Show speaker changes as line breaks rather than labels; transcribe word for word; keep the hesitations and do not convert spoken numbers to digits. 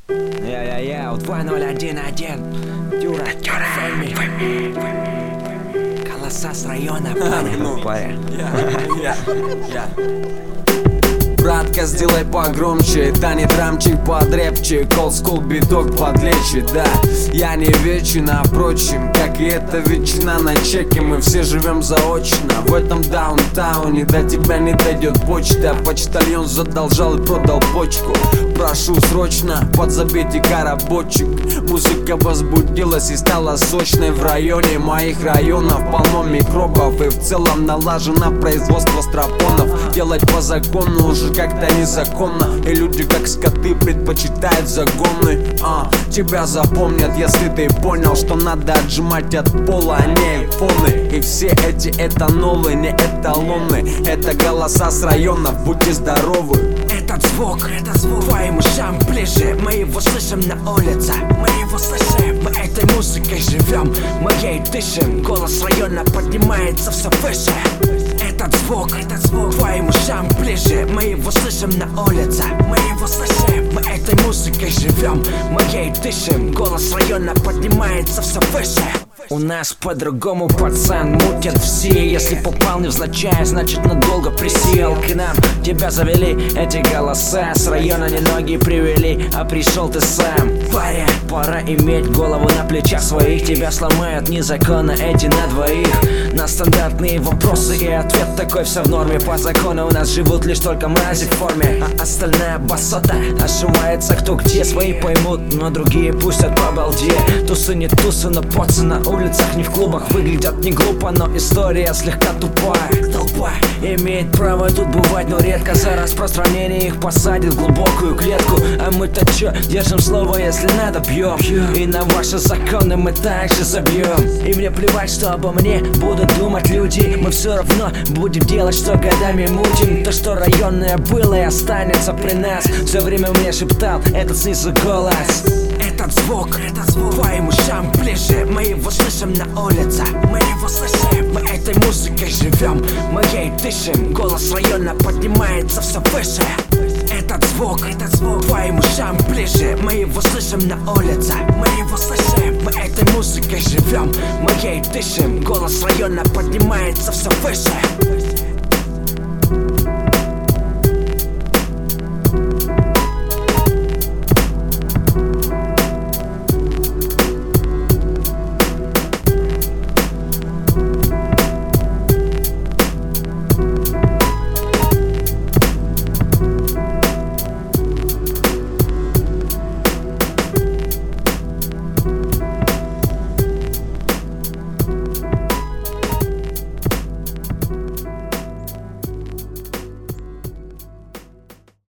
Я-я-я, два ноль один один. Дюра, Фэми. Голоса с района,
Ну,
парень.
Братка, сделай погромче, да не драмчик подрепчик, олдскул биток подлечит, да. Я не вечен, а впрочем, как и эта ветчина на чеке, мы все живем заочно в этом даунтауне. До тебя не дойдет почта, почтальон задолжал и продал почку. Прошу срочно, подзабейте коробочек. Музыка возбудилась и стала сочной. В районе моих районов полно микробов, и в целом налажено производство стропонов. Делать по закону уже как-то незаконно, и люди как скоты предпочитают загоны. а, Тебя запомнят, если ты понял, что надо отжимать от пола, а не айфоны. И все эти этанолы не эталоны, это голоса с районов, будьте здоровы.
Этот звук, этот звук твоим ушам ближе. Мы его слышим на улице, мы его слышим. Мы этой музыкой живем, мы ей дышим. Голос района поднимается все выше. Этот звук, этот звук твоим ушам ближе. Мы его слышим на улице, мы его слышим. Мы этой музыкой живем, мы ей дышим. Голос района поднимается все выше. У нас по-другому, пацан, мутят все. Если попал невзначай, значит надолго присел. К нам тебя завели эти голоса, с района не ноги привели, а пришел ты сам. Паря, пора иметь голову на плечах своих. Тебя сломают незаконно эти на двоих. На стандартные вопросы и ответ такой: все в норме. По закону у нас живут лишь только мрази в форме, а остальная басота ошивается кто где. Свои поймут, но другие пустят по балде. Тусы не тусы, но поцы на улицах, не в клубах, выглядят не глупо, но история слегка тупая. Толпа имеет право тут бывать, но редко. За распространение их посадят в глубокую клетку. А мы-то чё, держим слово, если надо бьем. И на ваши законы мы также забьем. И мне плевать, что обо мне будут думать люди. Мы все равно будем делать, что годами мутим. То, что районное было и останется при нас. Все время мне шептал этот снизу голос. Этот звук, этот звук твоим ушам ближе. Мы его слышим на улице, мы его слышим. Мы этой музыкой живем, мы ей дышим. Голос района поднимается все выше. Этот звук, этот звук твоим ушам ближе. Мы его слышим на улице, мы его слышим. Мы этой музыкой живем, мы ей дышим. Голос района поднимается все выше.